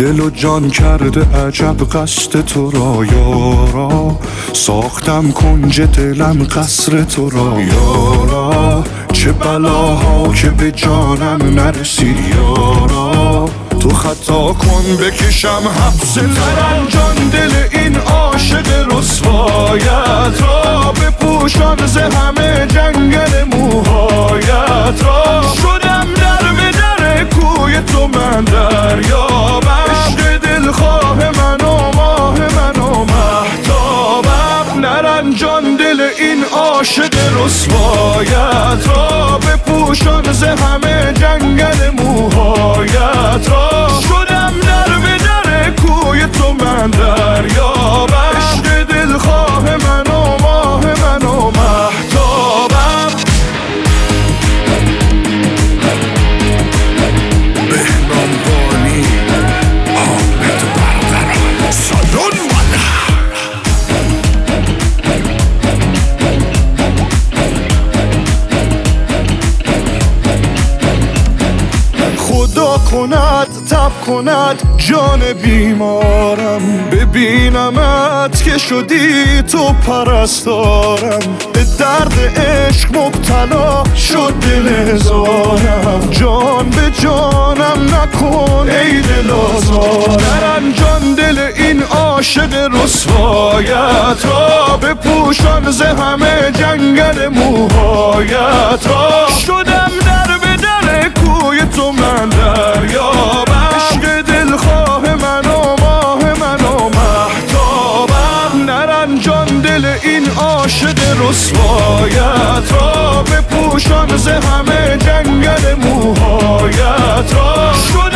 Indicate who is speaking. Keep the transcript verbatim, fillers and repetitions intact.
Speaker 1: دل و جان کرده عجب قصد تو را یارا، ساختم کنج دلم قصر تو را یارا، چه بلاها که به جانم نرسید یارا، تو خطا کن بکشم حبس ترنجان دل این عاشق رسوایت را، بپوشان ز همه جنگل موهایت را، شدم در به در کوی تو من دریابم، عشق دلخواه من و ماه من و مهتابم، نرنجان دل این عاشق رسوایت را، بپوشان ز همه جنگل موهایت را، شدم در به در کوی تو من دریابم، عشق دلخواه من و ماه من و مهتابم. بهنام بانی حامد برقرار سالون والا. خدا کند تب کند جان بیمارم، ببینمت که شدی تو پرستارم، به درد عشق مبتلا شد دل هزارم، جان به جانم نکن ای دل آزارم، نرنجان دل این عاشق رسوایت را، بپوشان ز همه جنگل موهایت را، شدم در به در کوی تو من دریابم، عشق دلخواه من و ماه من و مهتابم، نرنجان دل این عاشق رسوایت را، بپوشان ز همه جنگل موهایت را،